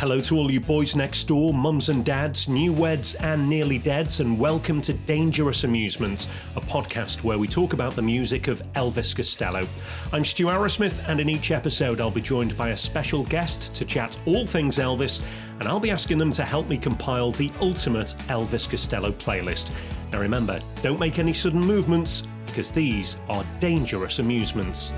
Hello to all you boys next door, mums and dads, new weds and nearly deads, and welcome to Dangerous Amusements, a podcast where we talk about the music of Elvis Costello. I'm Stu Arrowsmith, and in each episode I'll be joined by a special guest to chat all things Elvis, and I'll be asking them to help me compile the ultimate Elvis Costello playlist. Now remember, don't make any sudden movements, because these are dangerous amusements.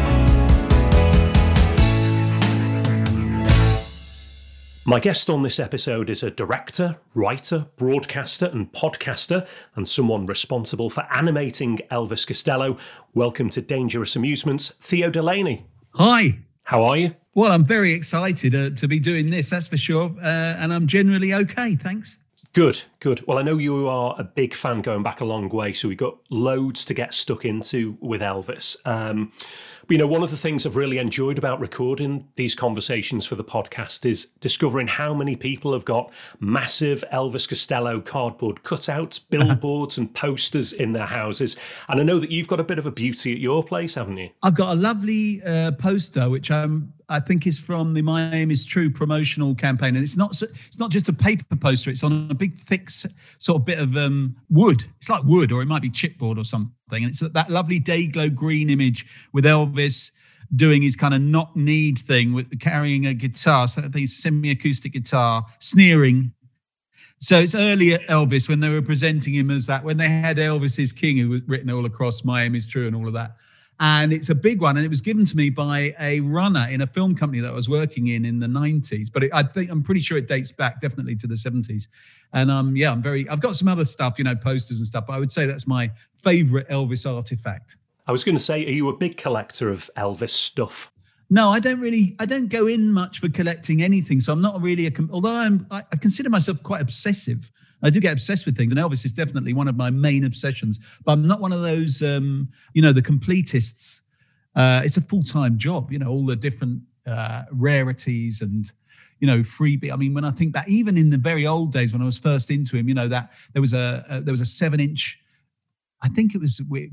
My guest on this episode is a director, writer, broadcaster and podcaster, and someone responsible for animating Elvis Costello. Welcome to Dangerous Amusements, Theo Delaney. Hi. How are you? Well, I'm very excited to be doing this, that's for sure. And I'm generally okay, thanks. Good. Well, I know you are a big fan going back a long way, so we've got loads to get stuck into with Elvis. But, one of the things I've really enjoyed about recording these conversations for the podcast is discovering how many people have got massive Elvis Costello cardboard cutouts, billboards and posters in their houses. And I know that you've got a bit of a beauty at your place, haven't you? I've got a lovely poster, which I think is from the My Aim Is True promotional campaign. And it's not just a paper poster. It's on a big, thick sort of bit of wood. It's like wood, or it might be chipboard or something. And it's that lovely day-glow green image with Elvis doing his kind of knock-kneed thing with carrying a guitar. So I think it's a semi-acoustic guitar, sneering. So it's earlier Elvis when they were presenting him as that, when they had Elvis is King, who was written all across My Aim Is True and all of that. And it's a big one, and it was given to me by a runner in a film company that I was working in the 90s. But I'm pretty sure it dates back definitely to the 70s. And I've got some other stuff, posters and stuff. But I would say that's my favorite Elvis artifact. I was going to say, are you a big collector of Elvis stuff? No, I don't go in much for collecting anything. So I'm not really although I consider myself quite obsessive. I do get obsessed with things, and Elvis is definitely one of my main obsessions. But I'm not one of those, the completists. It's a full-time job, all the different rarities and, freebie. I mean, when I think back, even in the very old days when I was first into him, that there was a 7-inch. I think it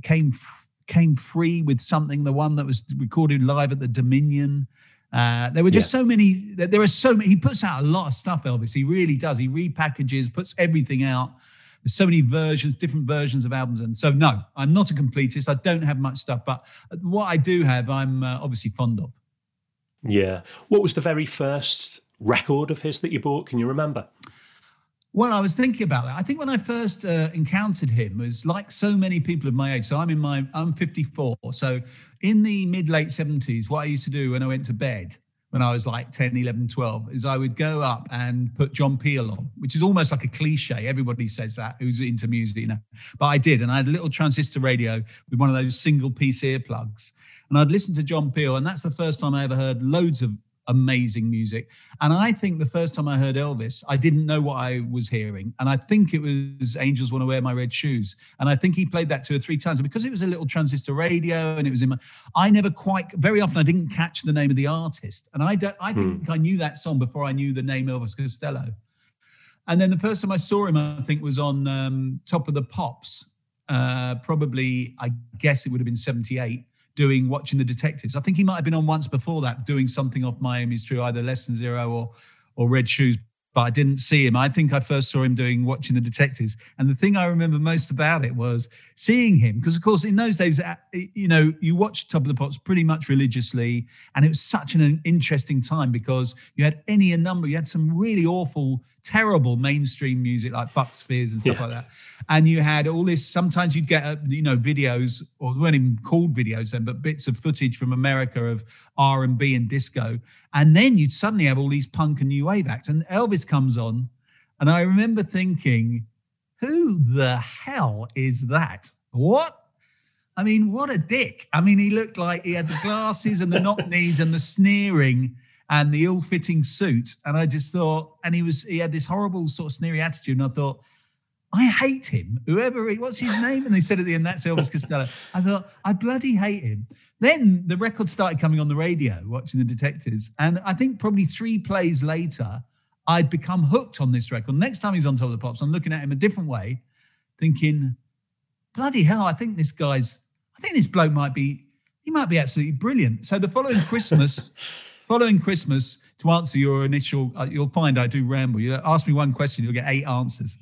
came free with something. The one that was recorded live at the Dominion. There were just so many. There are so many. He puts out a lot of stuff, Elvis. He really does. He repackages, puts everything out. There's so many versions, different versions of albums. And so, no, I'm not a completist. I don't have much stuff. But what I do have, I'm obviously fond of. Yeah. What was the very first record of his that you bought? Can you remember? Well, I was thinking about that. I think when I first encountered him, it was like so many people of my age. So I'm 54. So in the mid-late 70s, what I used to do when I went to bed, when I was like 10, 11, 12, is I would go up and put John Peel on, which is almost like a cliche. Everybody says that, who's into music, But I did. And I had a little transistor radio with one of those single-piece earplugs. And I'd listen to John Peel. And that's the first time I ever heard loads of amazing music. And I think the first time I heard Elvis, I didn't know what I was hearing. And I think it was Angels Want to Wear My Red Shoes. And I think he played that 2 or 3 times. And because it was a little transistor radio and it was very often I didn't catch the name of the artist. And I think I knew that song before I knew the name Elvis Costello. And then the first time I saw him, I think, was on Top of the Pops. Probably, I guess it would have been 78. Watching the Detectives. I think he might have been on once before that, doing something off My Aim Is True, either Less Than Zero or Red Shoes, but I didn't see him. I think I first saw him watching the Detectives. And the thing I remember most about it was seeing him, because of course in those days, you watched Top of the Pops pretty much religiously, and it was such an interesting time because you had you had some really awful, terrible mainstream music like Bucks Fizz and stuff like that. And you had all this, sometimes you'd get, videos, or they weren't even called videos then, but bits of footage from America of R&B and disco. And then you'd suddenly have all these punk and new wave acts. And Elvis comes on. And I remember thinking, who the hell is that? What? I mean, what a dick. I mean, he looked like he had the glasses and the knock knees and the sneering and the ill-fitting suit. And I just thought, and he had this horrible sort of sneery attitude. And I thought, I hate him. What's his name? And they said at the end, that's Elvis Costello. I thought, I bloody hate him. Then the record started coming on the radio, watching the Detectives. And I think probably 3 plays later, I'd become hooked on this record. Next time he's on Top of the Pops, I'm looking at him a different way, thinking, bloody hell, I think this bloke might be absolutely brilliant. So the following Christmas, to answer your initial, you'll find I do ramble. You ask me one question, you'll get 8 answers.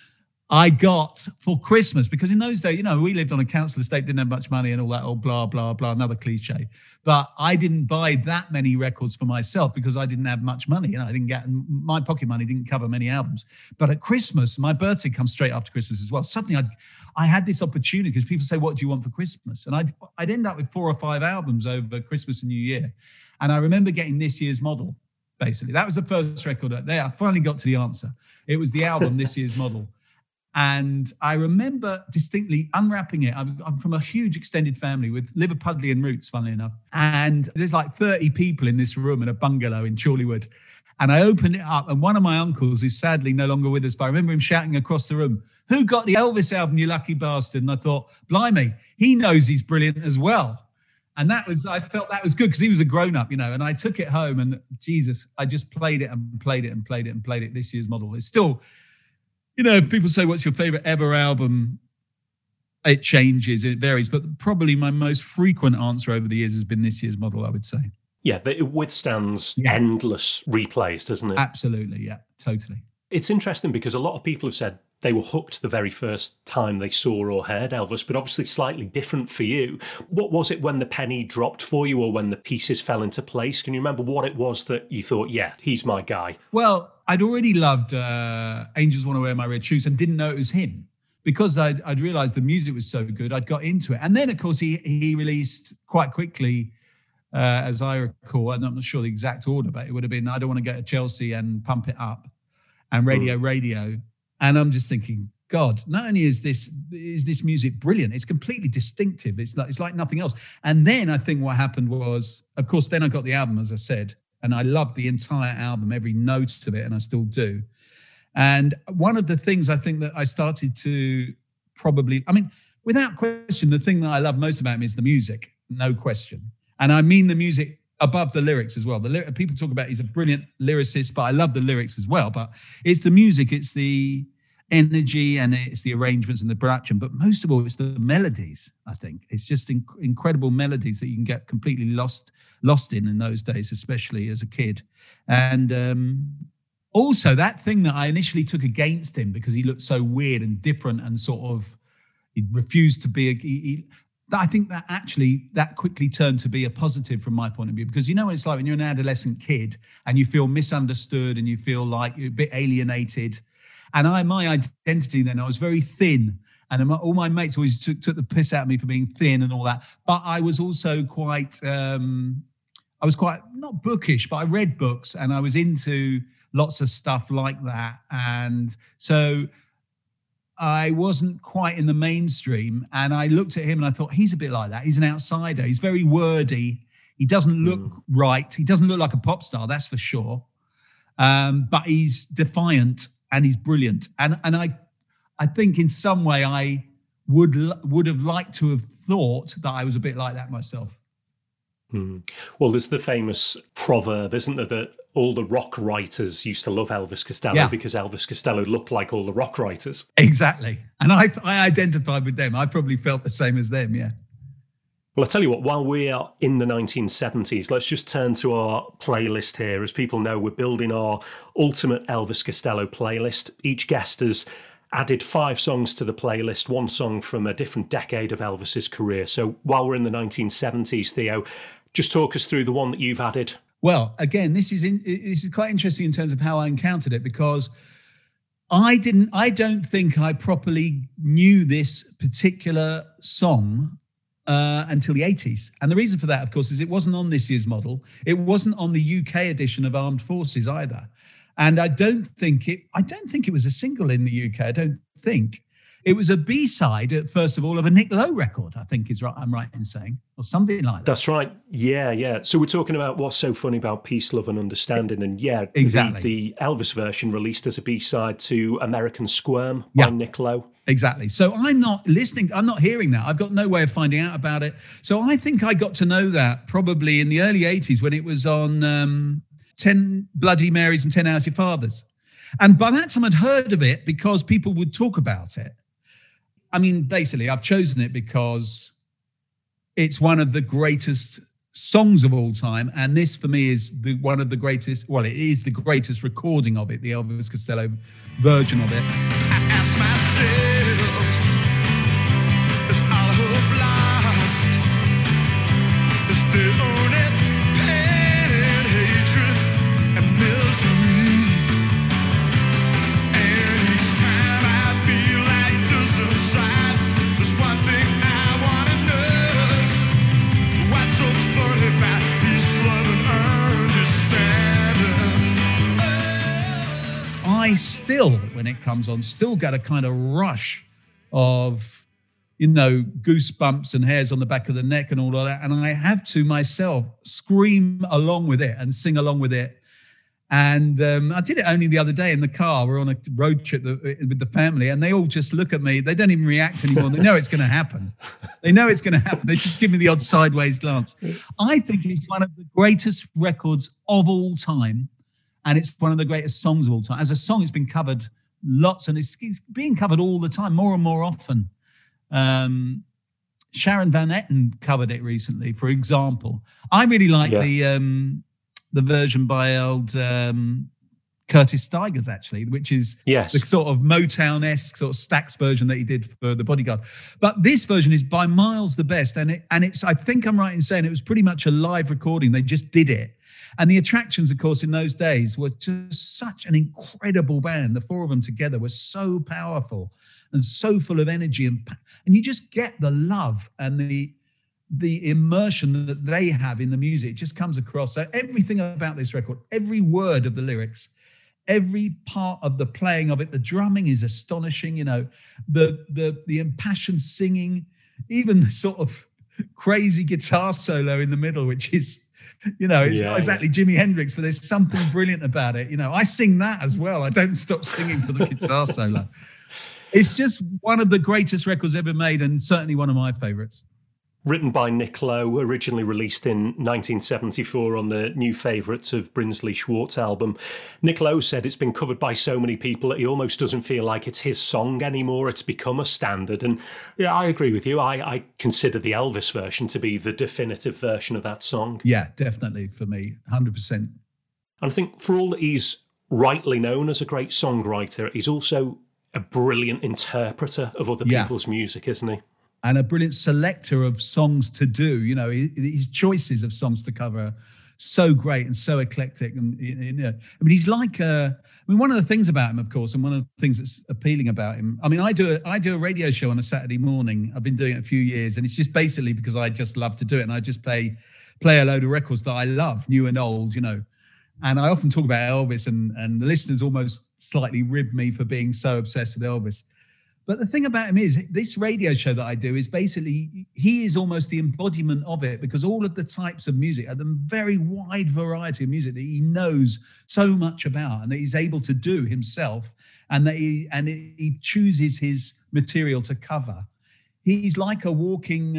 I got for Christmas, because in those days, we lived on a council estate, didn't have much money and all that old blah, blah, blah, another cliche. But I didn't buy that many records for myself because I didn't have much money. I didn't get, my pocket money didn't cover many albums. But at Christmas, my birthday comes straight after Christmas as well. Suddenly I had this opportunity, because people say, what do you want for Christmas? And I'd end up with 4 or 5 albums over Christmas and New Year. And I remember getting This Year's Model, basically. That was the first record. I finally got to the answer. It was the album, This Year's Model. And I remember distinctly unwrapping it. I'm from a huge extended family with Liverpudlian roots, funnily enough. And there's like 30 people in this room in a bungalow in Chorleywood. And I opened it up, and one of my uncles is sadly no longer with us, but I remember him shouting across the room, "Who got the Elvis album, you lucky bastard?" And I thought, blimey, he knows he's brilliant as well. And I felt that was good, because he was a grown-up, and I took it home, and Jesus, I just played it and played it and played it and played it. This Year's Model. It's still, people say, what's your favorite ever album? It changes, it varies, but probably my most frequent answer over the years has been This Year's Model, I would say. Yeah, but it withstands endless replays, doesn't it? Absolutely, yeah, totally. It's interesting because a lot of people have said they were hooked the very first time they saw or heard Elvis, but obviously slightly different for you. What was it when the penny dropped for you, or when the pieces fell into place? Can you remember what it was that you thought, yeah, he's my guy? Well, I'd already loved Angels Wanna Wear My Red Shoes and didn't know it was him, because I'd realised the music was so good, I'd got into it. And then, of course, he released quite quickly, as I recall, and I'm not sure the exact order, but it would have been I Don't Want to Go to Chelsea and Pump It Up and Radio. And I'm just thinking, God, not only is this music brilliant, it's completely distinctive. It's like nothing else. And then I think what happened was, of course, then I got the album, as I said, and I loved the entire album, every note of it, and I still do. And one of the things I think that I started to without question, the thing that I love most about him is the music, no question. And I mean the music above the lyrics as well. People talk about he's a brilliant lyricist, but I love the lyrics as well. But it's the music, it's the energy, and it's the arrangements and the production. But most of all, it's the melodies, I think. It's just incredible melodies that you can get completely lost in those days, especially as a kid. And also that thing that I initially took against him because he looked so weird and different and sort of he refused to be I think that quickly turned to be a positive from my point of view, because what it's like when you're an adolescent kid and you feel misunderstood and you feel like you're a bit alienated. And my identity then, I was very thin, and all my mates always took the piss out of me for being thin and all that. But I was also quite not bookish, but I read books and I was into lots of stuff like that. And so I wasn't quite in the mainstream, and I looked at him and I thought, he's a bit like that. He's an outsider. He's very wordy. He doesn't look right. He doesn't look like a pop star, that's for sure. But he's defiant and he's brilliant. And I think in some way I would have liked to have thought that I was a bit like that myself. Well, there's the famous proverb, isn't there, that all the rock writers used to love Elvis Costello because Elvis Costello looked like all the rock writers. Exactly. And I identified with them. I probably felt the same as them, yeah. Well, I'll tell you what, while we are in the 1970s, let's just turn to our playlist here. As people know, we're building our ultimate Elvis Costello playlist. Each guest has added 5 songs to the playlist, 1 song from a different decade of Elvis's career. So while we're in the 1970s, Theo, just talk us through the one that you've added. Well, again, this is quite interesting in terms of how I encountered it, because I don't think I properly knew this particular song until the 80s. And the reason for that, of course, is it wasn't on This Year's Model. It wasn't on the UK edition of Armed Forces either. And I don't think it was a single in the UK. I don't think. It was a B-side, first of all, of a Nick Lowe record, I think is right. I'm right in saying, or something like that. That's right. Yeah. So we're talking about what's so funny about Peace, Love and Understanding. And yeah, exactly. The Elvis version released as a B-side to American Squirm by Nick Lowe. Exactly. So I'm not listening. I'm not hearing that. I've got no way of finding out about it. So I think I got to know that probably in the early 80s when it was on 10 Bloody Marys and 10 Hours Your Fathers. And by that time I'd heard of it because people would talk about it. I mean, basically, I've chosen it because it's one of the greatest songs of all time, and this for me is one of the greatest. Well, it is the greatest recording of it, the Elvis Costello version of it. I ask myself, is all hope lost? Is there only pain and hatred and misery? And each time I feel like this inside, there's one thing I wanna know. What's so funny about peace, love, and understanding? I still, when it comes on, still get a kind of rush of, you know, goosebumps and hairs on the back of the neck and all of that. And I have to myself scream along with it and sing along with it. And I did it only the other day in the car. We're on a road trip with the family, and they all just look at me. They don't even react anymore. They know it's going to happen. They know it's going to happen. They just give me the odd sideways glance. I think it's one of the greatest records of all time. And it's one of the greatest songs of all time. As a song, it's been covered lots, and it's being covered all the time, more and more often. Sharon Van Etten covered it recently, for example. I really like the version by old Curtis Stigers, actually, which is the sort of Motown-esque sort of Stax version that he did for The Bodyguard. But this version is by miles the best, and it's. I think I'm right in saying it was pretty much a live recording. They just did it. And the Attractions, of course, in those days were just such an incredible band. The four of them together were so powerful and so full of energy. And you just get the love and the immersion that they have in the music. It just comes across. So everything about this record, every word of the lyrics, every part of the playing of it, the drumming is astonishing, you know, the impassioned singing, even the sort of crazy guitar solo in the middle, which is... You know, it's not exactly Jimi Hendrix, but there's something brilliant about it. You know, I sing that as well. I don't stop singing for the guitar solo. It's just one of the greatest records ever made, and certainly one of my favorites. Written by Nick Lowe, originally released in 1974 on the New Favourites of Brinsley Schwartz album. Nick Lowe said it's been covered by so many people that he almost doesn't feel like it's his song anymore. It's become a standard. And yeah, I agree with you. I consider the Elvis version to be the definitive version of that song. Yeah, definitely for me, 100%. And I think for all that he's rightly known as a great songwriter, he's also a brilliant interpreter of other people's music, isn't he? And a brilliant selector of songs to do. You know, his choices of songs to cover are so great and so eclectic. And you know, I mean, he's like one of the things about him, of course, and one of the things that's appealing about him. I mean, I do a radio show on a Saturday morning. I've been doing it a few years, and it's just basically because I just love to do it, and I just play a load of records that I love, new and old. You know, and I often talk about Elvis, and the listeners almost slightly rib me for being so obsessed with Elvis. But the thing about him is this radio show that I do is basically, he is almost the embodiment of it, because all of the types of music are the very wide variety of music that he knows so much about and that he's able to do himself, and that he chooses his material to cover. He's like a walking,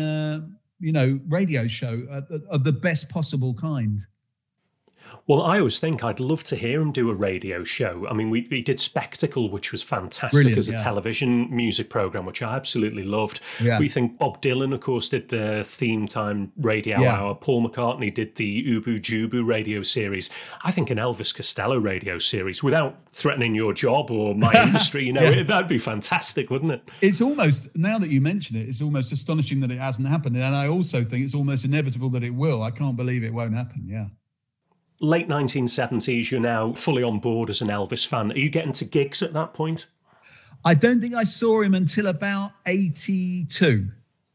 radio show of the best possible kind. Well, I always think I'd love to hear him do a radio show. I mean, we did Spectacle, which was fantastic. Brilliant, as a television music program, which I absolutely loved. Yeah. We think Bob Dylan, of course, did the Theme Time radio hour. Paul McCartney did the Ubu Jubu radio series. I think an Elvis Costello radio series, without threatening your job or my industry, that'd be fantastic, wouldn't it? It's almost, now that you mention it, it's almost astonishing that it hasn't happened. And I also think it's almost inevitable that it will. I can't believe it won't happen, Late 1970s, you're now fully on board as an Elvis fan. Are you getting to gigs at that point? I don't think I saw him until about 82.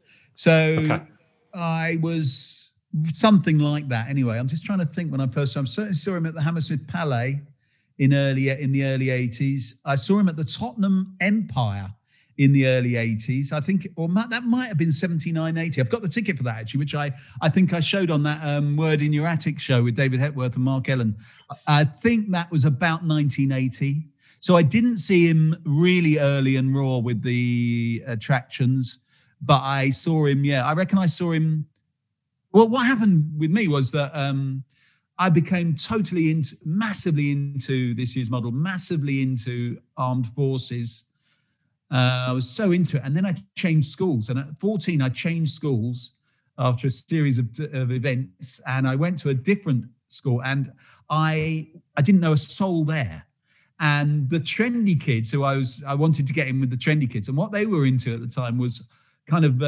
So I was something like that. Anyway, I'm just trying to think when I first saw him. I certainly saw him at the Hammersmith Palais in the early 80s. I saw him at the Tottenham Empire in the early 80s, I think, or that might have been 79, 80. I've got the ticket for that, actually, which I think I showed on that Word in Your Attic show with David Hepworth and Mark Ellen. I think that was about 1980. So I didn't see him really early and raw with the Attractions, but I saw him, I reckon I saw him. Well, what happened with me was that I became massively into This Year's Model, massively into Armed Forces. I was so into it. And then I changed schools. And at 14, I changed schools after a series of events, and I went to a different school, and I didn't know a soul there. And the trendy kids who I wanted to get in with the trendy kids, and what they were into at the time was kind of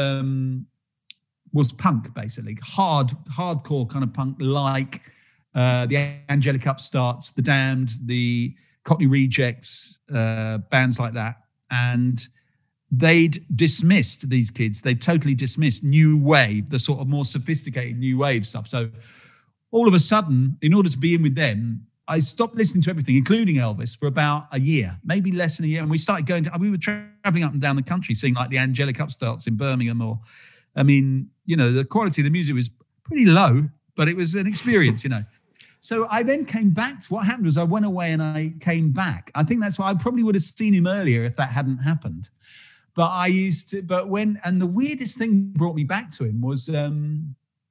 was punk, basically hardcore kind of punk, like the Angelic Upstarts, the Damned, the Cockney Rejects, bands like that. And they'd dismissed these kids. They totally dismissed new wave, the sort of more sophisticated new wave stuff. So all of a sudden, in order to be in with them, I stopped listening to everything, including Elvis, for about a year, maybe less than a year. And we started we were traveling up and down the country, seeing like the Angelic Upstarts in Birmingham, or, I mean, you know, the quality of the music was pretty low, but it was an experience, you know. So I then came back. What happened was I went away and I came back. I think that's why I probably would have seen him earlier if that hadn't happened. But and the weirdest thing brought me back to him was the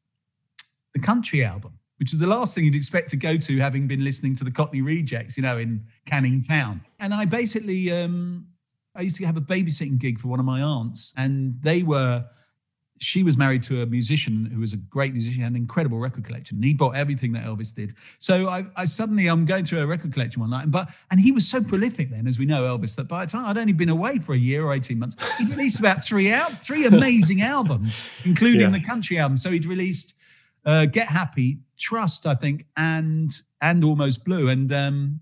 country album, which was the last thing you'd expect to go to, having been listening to the Cockney Rejects, you know, in Canning Town. And I basically, I used to have a babysitting gig for one of my aunts, and she was married to a musician who was a great musician, had an incredible record collection. And he bought everything that Elvis did. So I'm going through a record collection one night, and he was so prolific then, as we know, Elvis, that by the time I'd only been away for a year or 18 months, he'd released about three amazing albums, including the country album. So he'd released Get Happy, Trust, I think, and Almost Blue. And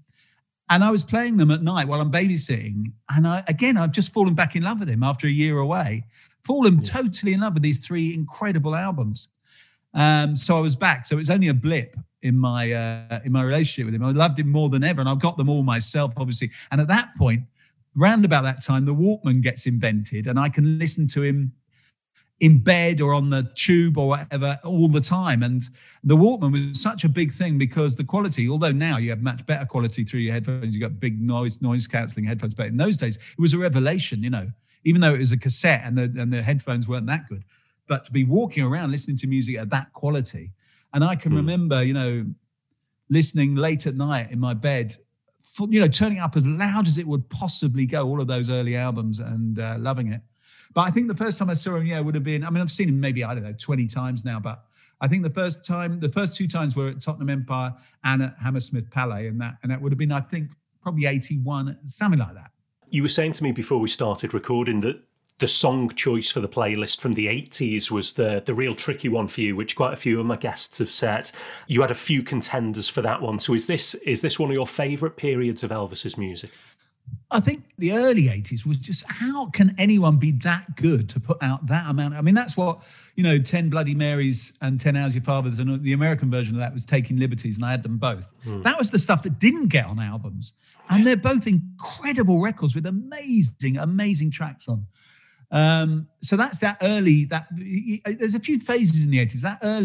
I was playing them at night while I'm babysitting. And I've just fallen back in love with him after a year away. Fallen totally in love with these three incredible albums. So I was back. So it was only a blip in my relationship with him. I loved him more than ever, and I've got them all myself, obviously. And at that point, round about that time, the Walkman gets invented, and I can listen to him in bed or on the tube or whatever all the time. And the Walkman was such a big thing because the quality, although now you have much better quality through your headphones, you've got big noise cancelling headphones, but in those days it was a revelation, you know, even though it was a cassette and the headphones weren't that good. But to be walking around listening to music at that quality. And I can remember, you know, listening late at night in my bed, you know, turning up as loud as it would possibly go, all of those early albums, and loving it. But I think the first time I saw him, would have been, I mean, I've seen him maybe, 20 times now, but I think the first two times were at Tottenham Empire and at Hammersmith Palais, and that would have been, I think, probably 81, something like that. You were saying to me before we started recording that the song choice for the playlist from the 80s was the real tricky one for you, which quite a few of my guests have said. You had a few contenders for that one. So is this one of your favourite periods of Elvis's music? I think the early 80s was just, how can anyone be that good to put out that amount? I mean, that's what, 10 Bloody Marys and 10 How's Your Father's, and the American version of that was Taking Liberties, and I had them both. That was the stuff that didn't get on albums. And they're both incredible records with amazing tracks on. So that's that early, there's a few phases in the 80s.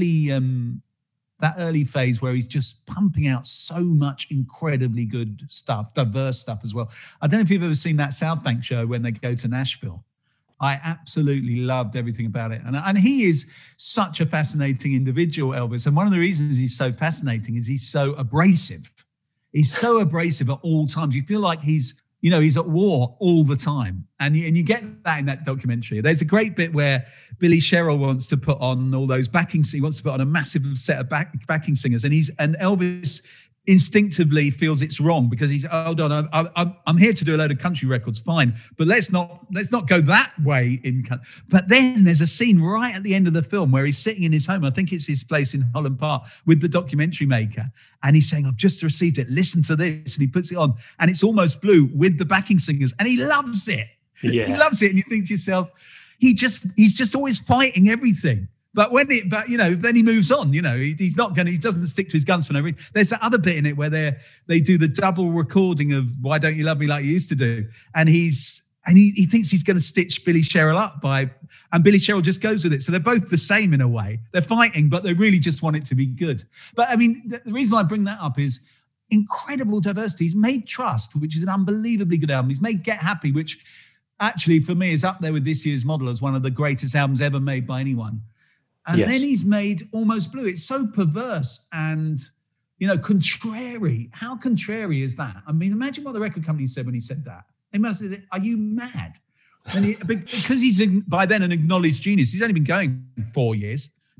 That early phase where he's just pumping out so much incredibly good stuff, diverse stuff as well. I don't know if you've ever seen that South Bank show when they go to Nashville. I absolutely loved everything about it. And he is such a fascinating individual, Elvis. And one of the reasons he's so fascinating is he's so abrasive. He's so abrasive at all times. You feel like he's at war all the time. And you get that in that documentary. There's a great bit where Billy Sherrill wants to put on all those he wants to put on a massive set of backing singers. And Elvis instinctively feels it's wrong because he's, hold on, I'm here to do a load of country records, fine. But let's not go that way. But then there's a scene right at the end of the film where he's sitting in his home. I think it's his place in Holland Park with the documentary maker. And he's saying, I've just received it. Listen to this. And he puts it on and it's Almost Blue with the backing singers. And he loves it. Yeah. He loves it. And you think to yourself, he's just always fighting everything. But then he moves on. He doesn't stick to his guns for no reason. There's that other bit in it where they do the double recording of Why Don't You Love Me Like You Used to Do, and he thinks he's going to stitch Billy Sherrill up and Billy Sherrill just goes with it. So they're both the same in a way. They're fighting, but they really just want it to be good. But I mean, the reason why I bring that up is incredible diversity. He's made Trust, which is an unbelievably good album. He's made Get Happy, which actually for me is up there with This Year's Model as one of the greatest albums ever made by anyone. And then he's made Almost Blue. It's so perverse and, contrary. How contrary is that? I mean, imagine what the record company said when he said that. They must have said, are you mad? And because he's by then an acknowledged genius. He's only been going 4 years.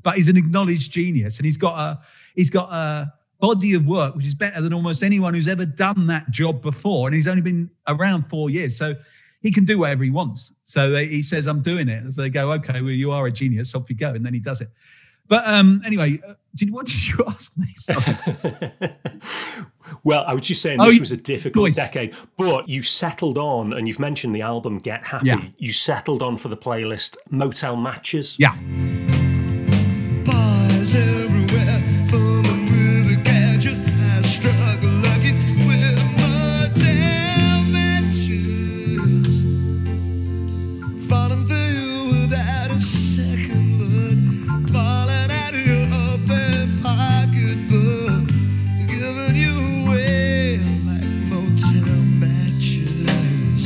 but he's an acknowledged genius, and he's got a body of work which is better than almost anyone who's ever done that job before, and he's only been around 4 years, so he can do whatever he wants. So he says, I'm doing it. So they go, okay, well, you are a genius, off you go, and then he does it. But anyway, what did you ask me? Well, I was just saying this was a difficult decade, but you settled on, and you've mentioned the album Get Happy, you settled on for the playlist Motel Matches. Yeah. Bars everywhere, full of movie gadgets. I struggle lucky with motel matches. Falling for you without a second look, falling out of your open pocketbook, giving you away like motel matches.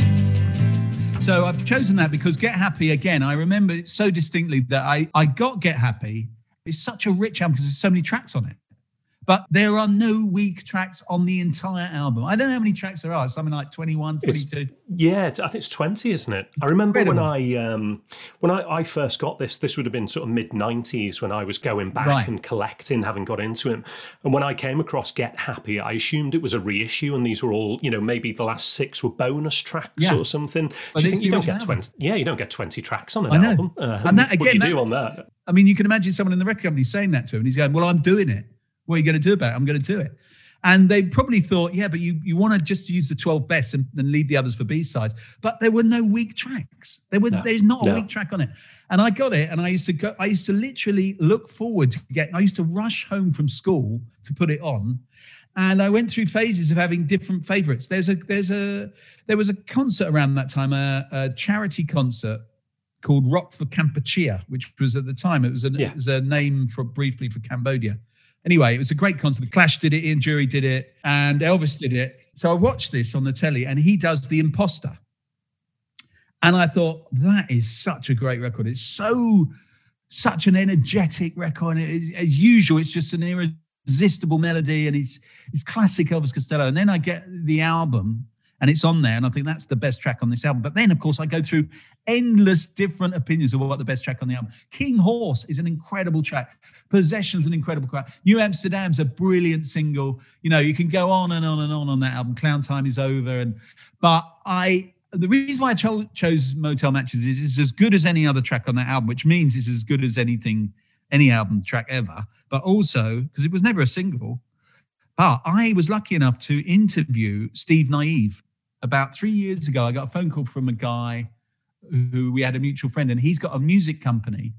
So I've chosen that because Get Happy, again, I remember it so distinctly that I got Get Happy. It's such a rich album because there's so many tracks on it. But there are no weak tracks on the entire album. I don't know how many tracks there are. Something like 21, 22. I think it's 20, isn't it? I remember when I first got this would have been sort of mid-90s when I was going back and collecting, having got into it. And when I came across Get Happy, I assumed it was a reissue, and these were all, maybe the last 6 were bonus tracks or something. But do you think you don't get 20? Yeah, you don't get 20 tracks on an album. And that, again, what do you do on that? I mean, you can imagine someone in the record company saying that to him, and he's going, well, I'm doing it. What are you going to do about it? I'm going to do it. And they probably thought, yeah, but you want to just use the 12 best and leave the others for B-sides. But there were no weak tracks. There's not a weak track on it. And I got it, and I used to literally look forward to I used to rush home from school to put it on. And I went through phases of having different favorites. There was a concert around that time, a charity concert called Rock for Kampuchea, which was at the time, it was a name briefly for Cambodia. Anyway, it was a great concert. The Clash did it, Ian Dury did it, and Elvis did it. So I watched this on the telly, and he does The Imposter. And I thought, that is such a great record. It's such an energetic record. And as usual, it's just an irresistible melody, and it's classic Elvis Costello. And then I get the album, and it's on there, and I think that's the best track on this album. But then, of course, I go through endless different opinions of what the best track on the album. King Horse is an incredible track. Possession's an incredible track. New Amsterdam's a brilliant single. You can go on and on and on that album. Clown Time Is Over. But the reason why I chose Motel Matches is it's as good as any other track on that album, which means it's as good as any album track ever. But also, because it was never a single, but I was lucky enough to interview Steve Naive. About 3 years ago, I got a phone call from a guy who we had a mutual friend, and he's got a music company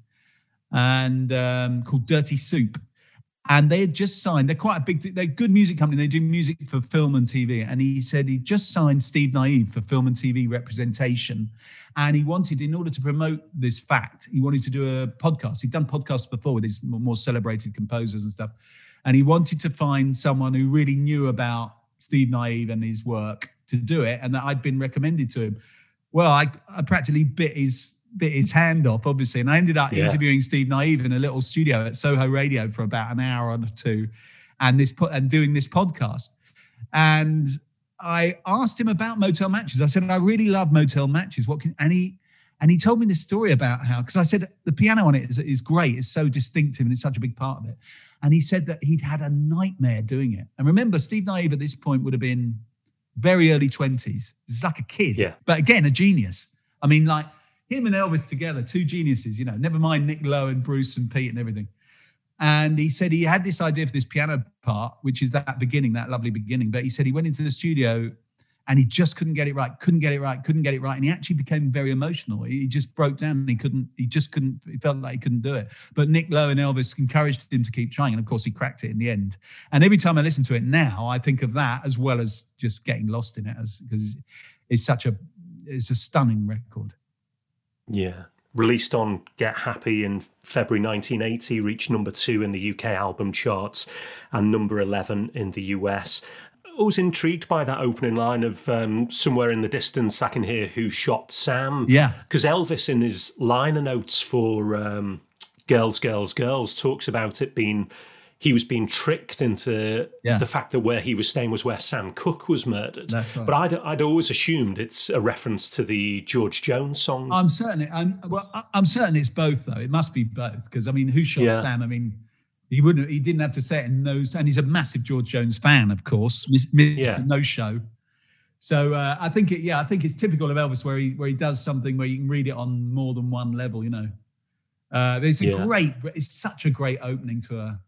and called Dirty Soup. And they had just signed, they're a good music company. They do music for film and TV. And he said he just signed Steve Naive for film and TV representation. And he wanted, in order to promote this fact, he wanted to do a podcast. He'd done podcasts before with his more celebrated composers and stuff. And he wanted to find someone who really knew about Steve Naive and his work to do it, and that I'd been recommended to him. Well, I practically bit his hand off, obviously, and I ended up interviewing Steve Naive in a little studio at Soho Radio for about an hour or two, and doing this podcast. And I asked him about Motel Matches. I said, I really love Motel Matches. And he told me this story about how, because I said the piano on it is great. It's so distinctive and it's such a big part of it. And he said that he'd had a nightmare doing it. And remember, Steve Naive at this point would have been very early 20s. He's like a kid, but again, a genius. I mean, like him and Elvis together, two geniuses, never mind Nick Lowe and Bruce and Pete and everything. And he said he had this idea for this piano part, which is that lovely beginning. But he said he went into the studio and he just couldn't get it right. And he actually became very emotional. He just broke down. He felt like he couldn't do it. But Nick Lowe and Elvis encouraged him to keep trying. And of course, he cracked it in the end. And every time I listen to it now, I think of that as well as just getting lost in it, because it's a stunning record. Yeah. Released on Get Happy in February 1980, reached number 2 in the UK album charts and number 11 in the US. I was intrigued by that opening line of somewhere in the distance I can hear Who Shot Sam. Yeah. Because Elvis in his liner notes for Girls, Girls, Girls talks about it being he was being tricked into the fact that where he was staying was where Sam Cooke was murdered. That's right. But I'd always assumed it's a reference to the George Jones song. I'm certain it's both, though. It must be both, because I mean, who shot Sam? I mean, he didn't have to say it in those, and he's a massive George Jones fan, of course, Mr. No Show. So I think it's typical of Elvis where he does something where you can read it on more than one level, you know. It's such a great opening to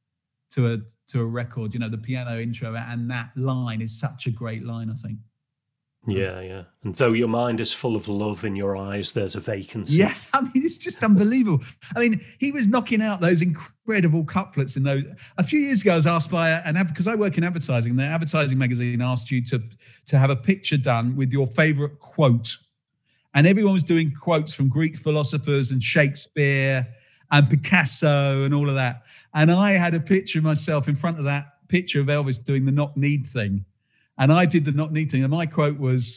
a record, you know, the piano intro, and that line is such a great line, I think. Yeah. And though your mind is full of love, in your eyes there's a vacancy. Yeah, I mean, it's just unbelievable. I mean, he was knocking out those incredible couplets in those. A few years ago, I was asked by because I work in advertising, and the advertising magazine asked you to have a picture done with your favorite quote. And everyone was doing quotes from Greek philosophers and Shakespeare and Picasso and all of that. And I had a picture of myself in front of that picture of Elvis doing the knock-kneed thing. And I did the knock-kneed thing. And my quote was,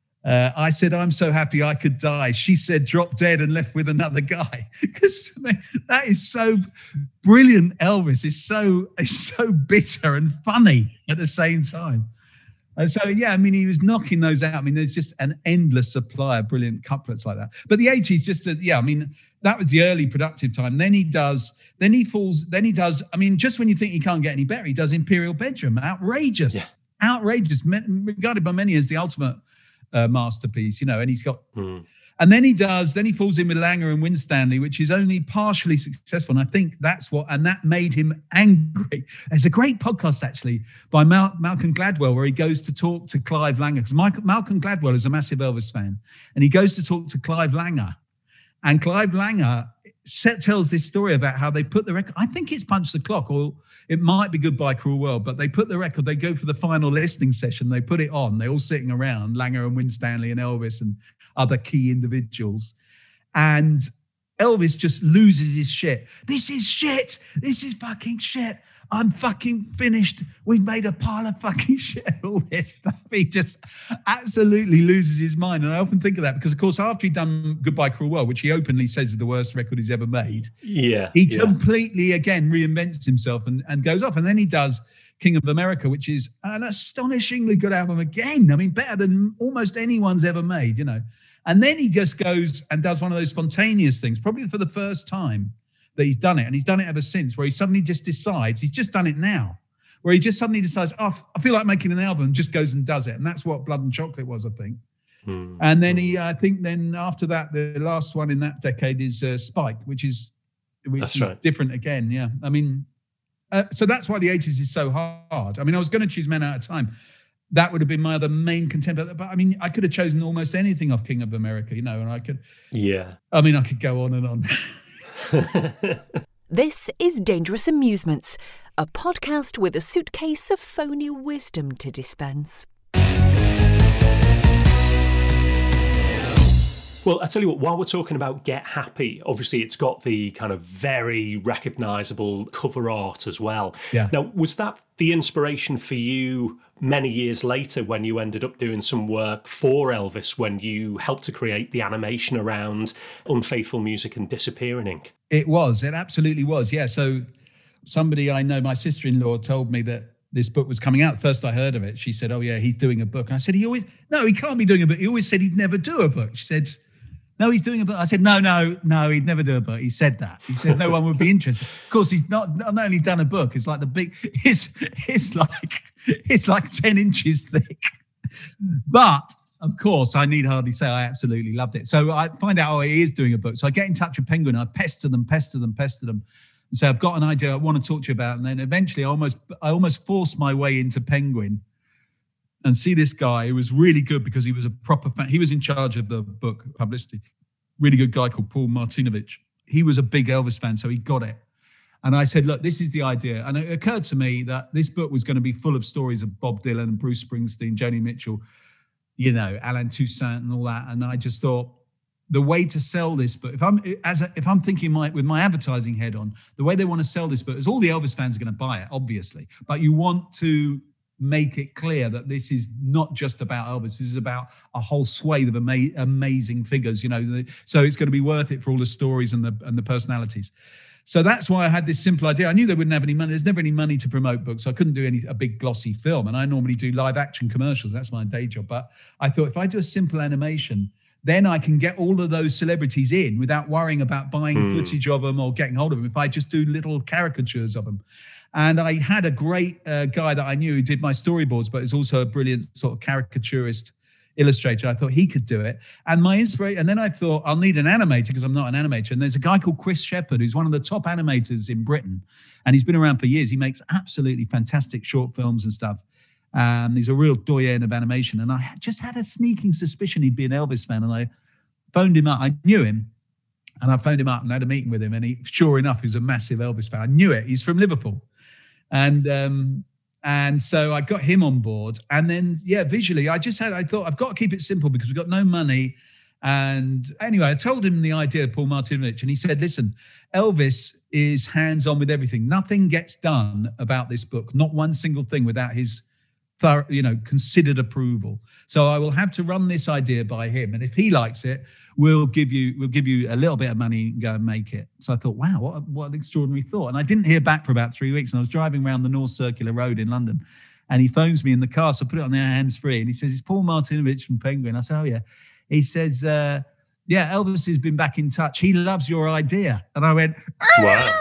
I said, "I'm so happy I could die." She said, "Drop dead and left with another guy." Because that is so brilliant. Elvis is so bitter and funny at the same time. And so, yeah, I mean, he was knocking those out. I mean, there's just an endless supply of brilliant couplets like that. But the 80s, I mean, that was the early productive time. Then he does, I mean, just when you think he can't get any better, he does Imperial Bedroom. Outrageous, regarded by many as the ultimate masterpiece, you know, and he's got... And then he falls in with Langer and Winstanley, which is only partially successful. And I think that made him angry. There's a great podcast, actually, by Malcolm Gladwell, where he goes to talk to Clive Langer, because Malcolm Gladwell is a massive Elvis fan. And he goes to talk to Clive Langer. And Clive Langer tells this story about how they put the record, I think it's Punch the Clock, or it might be Goodbye Cruel World, but they put the record, they go for the final listening session, they put it on, they're all sitting around, Langer and Winstanley and Elvis and other key individuals. And Elvis just loses his shit. This is shit. This is fucking shit. I'm fucking finished. We've made a pile of fucking shit. All this stuff. He just absolutely loses his mind. And I often think of that because, of course, after he'd done Goodbye Cruel World, which he openly says is the worst record he's ever made, he completely, again, reinvents himself and goes off. And then he does King of America, which is an astonishingly good album again. I mean, better than almost anyone's ever made, you know. And then he just goes and does one of those spontaneous things, probably for the first time that he's done it. And he's done it ever since, where he suddenly just decides, he's just done it now, where he just suddenly decides, I feel like making an album, and just goes and does it. And that's what Blood and Chocolate was, I think. And then I think after that, the last one in that decade is Spike, which is different again. Yeah. I mean, so that's why the 80s is so hard. I mean, I was going to choose Men Out of Time. That would have been my other main contender. But I mean, I could have chosen almost anything off King of America, you know, and I could. Yeah. I mean, I could go on and on. This is Dangerous Amusements, a podcast with a suitcase of phony wisdom to dispense. Well, I tell you what, while we're talking about Get Happy, obviously it's got the kind of very recognisable cover art as well. Yeah. Now, was that the inspiration for you many years later when you ended up doing some work for Elvis, when you helped to create the animation around Unfaithful Music and Disappearing Ink? It absolutely was. Yeah. So somebody I know, my sister-in-law, told me that this book was coming out. First I heard of it, she said, "Oh yeah, he's doing a book." And I said, he can't be doing a book. He always said he'd never do a book. She said, "No, he's doing a book." I said, no, he'd never do a book. He said that. He said no one would be interested. Of course, he's not only done a book, it's like it's like 10 inches thick. But of course, I need hardly say I absolutely loved it. So I find out, he is doing a book. So I get in touch with Penguin. I pester them. And say, "I've got an idea I want to talk to you about." And then eventually I almost forced my way into Penguin and see this guy who was really good because he was a proper fan. He was in charge of the book publicity. Really good guy called Paul Martinovich. He was a big Elvis fan, so he got it. And I said, "Look, this is the idea." And it occurred to me that this book was going to be full of stories of Bob Dylan and Bruce Springsteen, Joni Mitchell, you know, Alan Toussaint and all that. And I just thought, the way to sell this book, if I'm thinking with my advertising head on, the way they want to sell this book is all the Elvis fans are going to buy it, obviously. But you want to make it clear that this is not just about Elvis. This is about a whole swathe of amazing figures, you know. So it's going to be worth it for all the stories and the personalities. So that's why I had this simple idea. I knew they wouldn't have any money. There's never any money to promote books. So I couldn't do a big glossy film. And I normally do live action commercials. That's my day job. But I thought if I do a simple animation, then I can get all of those celebrities in without worrying about buying footage of them or getting hold of them. If I just do little caricatures of them. And I had a great guy that I knew who did my storyboards, but is also a brilliant sort of caricaturist illustrator. I thought he could do it. And my inspiration, and then I thought I'll need an animator because I'm not an animator. And there's a guy called Chris Shepherd, who's one of the top animators in Britain. And he's been around for years. He makes absolutely fantastic short films and stuff. He's a real doyen of animation. And I just had a sneaking suspicion he'd be an Elvis fan. And I phoned him up. I knew him. And I phoned him up and had a meeting with him. And he, sure enough, he's a massive Elvis fan. I knew it. He's from Liverpool. And so I got him on board. And then, visually, I thought I've got to keep it simple because we've got no money. And anyway, I told him the idea of Paul Martinovich, and he said, listen, Elvis is hands-on with everything. Nothing gets done about this book, not one single thing without his considered approval. So I will have to run this idea by him. And if he likes it, we'll give you a little bit of money and go and make it. So I thought, wow, what an extraordinary thought. And I didn't hear back for about 3 weeks. And I was driving around the North Circular Road in London, and he phones me in the car. So I put it on their hands free. And he says, it's Paul Martinovich from Penguin. I said, oh, yeah. He says, Elvis has been back in touch. He loves your idea. And I went, wow.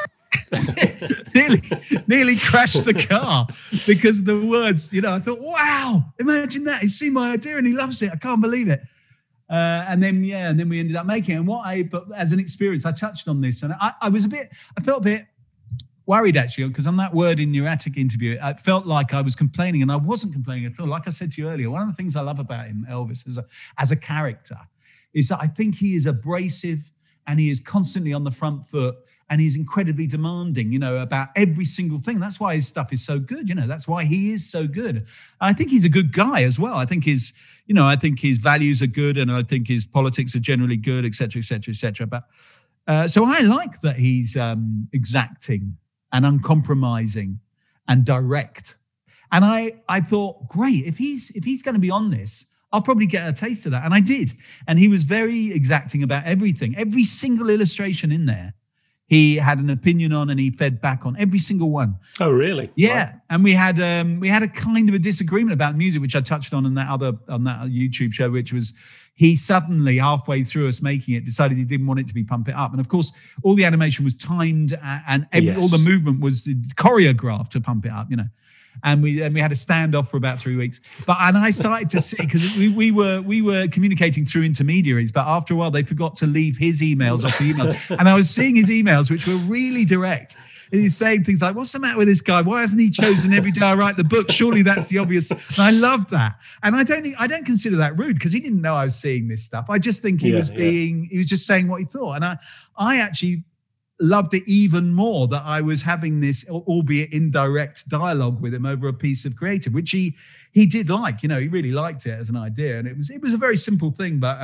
nearly crashed the car because the words, I thought, wow, imagine that. He's seen my idea and he loves it. I can't believe it. And then we ended up making it. But as an experience, I touched on this, and I felt a bit worried actually, because on that Word in Your Attic interview, I felt like I was complaining, and I wasn't complaining at all. Like I said to you earlier, one of the things I love about him, Elvis, as a character, is that I think he is abrasive and he is constantly on the front foot. And he's incredibly demanding, about every single thing. That's why his stuff is so good. That's why he is so good. I think he's a good guy as well. I think his values are good, and I think his politics are generally good, et cetera, et cetera, et cetera. But so I like that he's exacting and uncompromising and direct. And I thought, great, if he's going to be on this, I'll probably get a taste of that. And I did. And he was very exacting about everything, every single illustration in there. He had an opinion on, and he fed back on every single one. Oh, really? Yeah. Wow. And we had a kind of a disagreement about music, which I touched on that YouTube show, which was he suddenly, halfway through us making it, decided he didn't want it to be Pump It Up. And of course, all the animation was timed and all the movement was choreographed to Pump It Up, And we had a standoff for about 3 weeks. And I started to see, because we were communicating through intermediaries, but after a while they forgot to leave his emails off the email. And I was seeing his emails, which were really direct. And he's saying things like, what's the matter with this guy? Why hasn't he chosen every day I write the book? Surely that's the obvious. And I loved that. And I don't consider that rude, because he didn't know I was seeing this stuff. I just think he was just saying what he thought. And I actually loved it even more that I was having this, albeit indirect, dialogue with him over a piece of creative, which he did like. He really liked it as an idea, and it was a very simple thing. But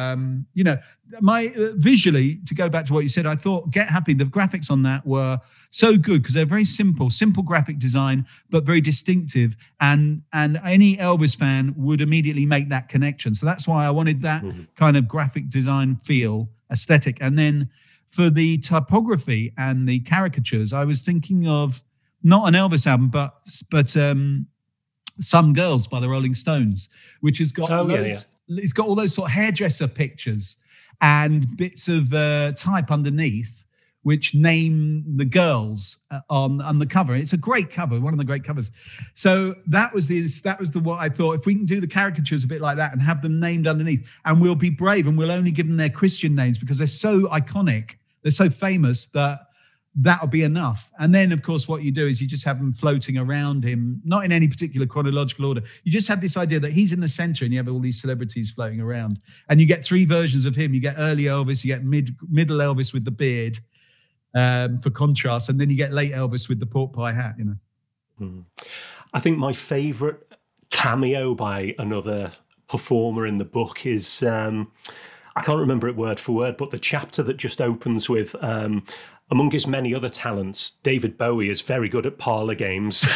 my visually, to go back to what you said, I thought Get Happy, the graphics on that were so good because they're very simple graphic design, but very distinctive, and any Elvis fan would immediately make that connection. So that's why I wanted that kind of graphic design feel, aesthetic, and then for the typography and the caricatures, I was thinking of not an Elvis album, but Some Girls by the Rolling Stones, which has got it's got all those sort of hairdresser pictures and bits of type underneath, which name the girls on the cover. It's a great cover, one of the great covers. So that was what I thought. If we can do the caricatures a bit like that and have them named underneath, and we'll be brave and we'll only give them their Christian names because they're so iconic, they're so famous that'll be enough. And then, of course, what you do is you just have them floating around him, not in any particular chronological order. You just have this idea that he's in the center and you have all these celebrities floating around. And you get three versions of him. You get early Elvis, you get middle Elvis with the beard, for contrast, and then you get late Elvis with the pork pie hat, I think my favourite cameo by another performer in the book is, I can't remember it word for word, but the chapter that just opens with, among his many other talents, David Bowie is very good at parlour games.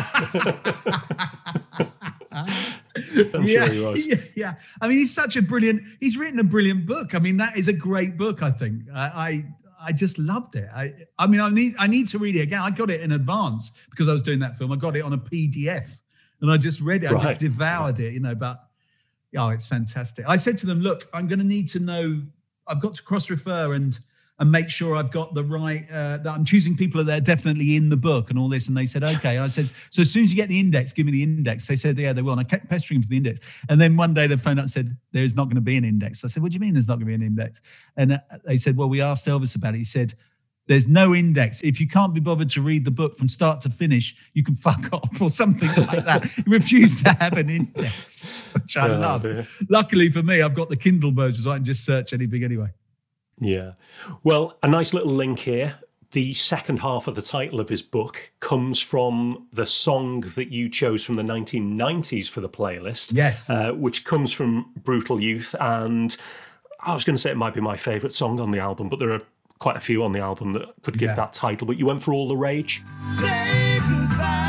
I'm sure he was. Yeah. I mean, he's written a brilliant book. I mean, that is a great book, I think. I just loved it. I mean, I need to read it again. I got it in advance because I was doing that film. I got it on a PDF and I just read it. I just devoured it, but it's fantastic. I said to them, look, I'm going to need to know, I've got to cross-refer and make sure I've got the right, that I'm choosing people that are definitely in the book and all this. And they said, okay. I said, so as soon as you get the index, give me the index. They said, yeah, they will. And I kept pestering for the index. And then one day they phoned up and said, there's not going to be an index. I said, what do you mean there's not going to be an index? And they said, well, we asked Elvis about it. He said, there's no index. If you can't be bothered to read the book from start to finish, you can fuck off or something like that. He refused to have an index, which I love. Dear. Luckily for me, I've got the Kindle version, so I can just search anything anyway. Yeah. Well, a nice little link here. The second half of the title of his book comes from the song that you chose from the 1990s for the playlist. Yes. Which comes from Brutal Youth. And I was going to say it might be my favourite song on the album, but there are quite a few on the album that could give that title. But you went for All the Rage. Say goodbye.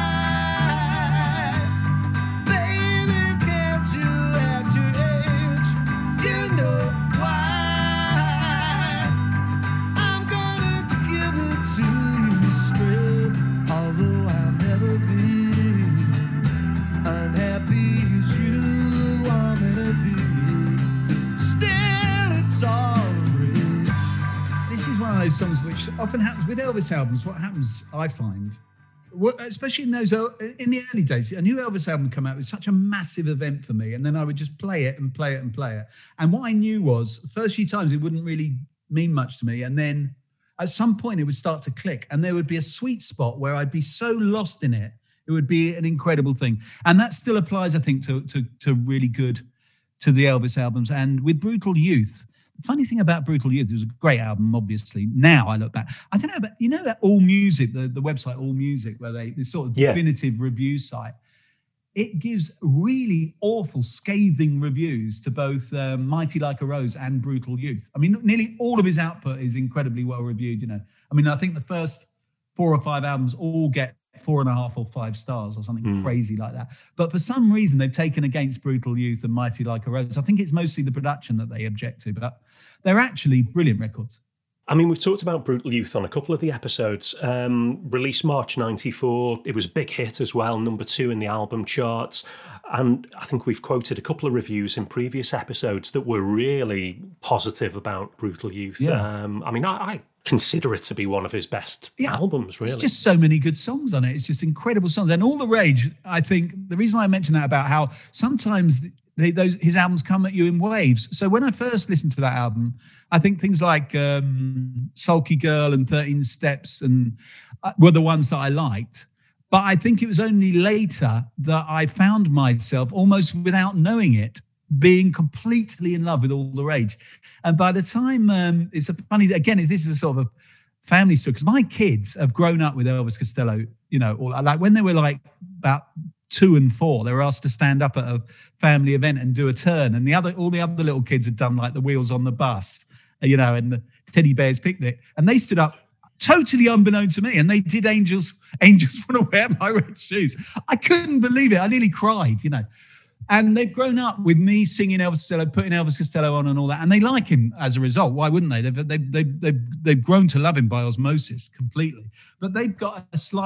Those songs which often happens with Elvis albums. What happens, I find, especially in the early days, a new Elvis album come out was such a massive event for me, and then I would just play it and play it and play it. And what I knew was the first few times it wouldn't really mean much to me, and then at some point it would start to click, and there would be a sweet spot where I'd be so lost in it, it would be an incredible thing. And that still applies, I think, to really good to the Elvis albums. And with Brutal Youth. Funny thing about Brutal Youth, it was a great album, obviously. Now I look back. I don't know about, that All Music, the website All Music, where this sort of definitive review site, it gives really awful, scathing reviews to both Mighty Like a Rose and Brutal Youth. I mean, nearly all of his output is incredibly well reviewed, I mean, I think the first 4 or 5 albums all get 4.5 or 5 stars or something crazy like that. But for some reason, they've taken against Brutal Youth and Mighty Like a Rose. I think it's mostly the production that they object to, but they're actually brilliant records. I mean, we've talked about Brutal Youth on a couple of the episodes. Released March 94. It was a big hit as well, number 2 in the album charts. And I think we've quoted a couple of reviews in previous episodes that were really positive about Brutal Youth. Yeah. I mean, I consider it to be one of his best albums, really. It's just so many good songs on it. It's just incredible songs. And All the Rage, I think, the reason why I mentioned that about how sometimes his albums come at you in waves. So when I first listened to that album, I think things like Sulky Girl and 13 Steps and were the ones that I liked. But I think it was only later that I found myself, almost without knowing it, being completely in love with All the Rage. And by the time, it's a funny, again, this is a sort of a family story, because my kids have grown up with Elvis Costello, like when they were like about 2 and 4, they were asked to stand up at a family event and do a turn. And all the other little kids had done like the Wheels on the Bus, and the Teddy Bears Picnic. And they stood up totally unbeknown to me, and they did Angels Want to Wear My Red Shoes. I couldn't believe it. I nearly cried, And they've grown up with me singing Elvis Costello, putting Elvis Costello on and all that. And they like him as a result. Why wouldn't they? They've grown to love him by osmosis completely. But they've got